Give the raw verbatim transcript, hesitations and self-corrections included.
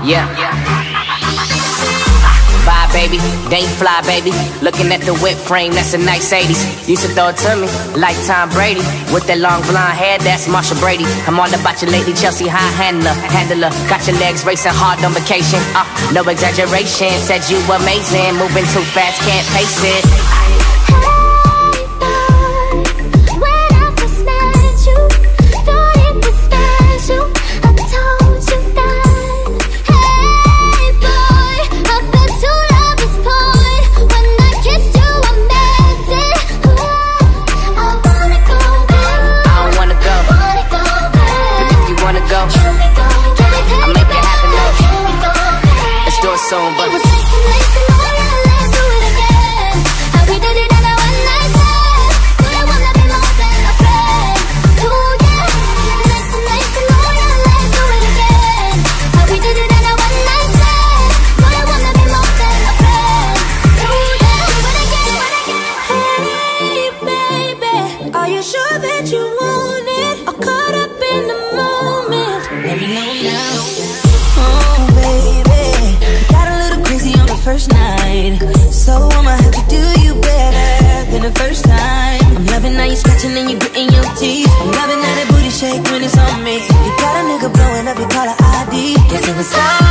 Yeah. Bye, baby. Date fly, baby. Looking at the whip frame, that's a nice eighties. Used to throw it to me like Tom Brady. With that long blonde hair, that's Marsha Brady. I'm all about you lately, Chelsea high handler, handler. Got your legs racing hard on vacation. Uh, no exaggeration. Said you amazing, moving too fast, can't pace it. Soon, but it was nice and nice and all your lives, do it again. How we did it on a one night stand. Do you wanna be more than a friend? Do ya? Nice and nice and all your lives, do it again. How we did it on a one night stand. Do you wanna be more than a friend? Do ya? Do it again. Hey baby, are you sure that you want it? Or caught up in the moment? Let me know now. Oh baby, first night, so I'ma have to do you better than the first time. I'm loving how you scratching and you gritting your teeth. I'm loving how that booty shake when it's on me. You got a nigga blowing up your caller I D. Guess it was all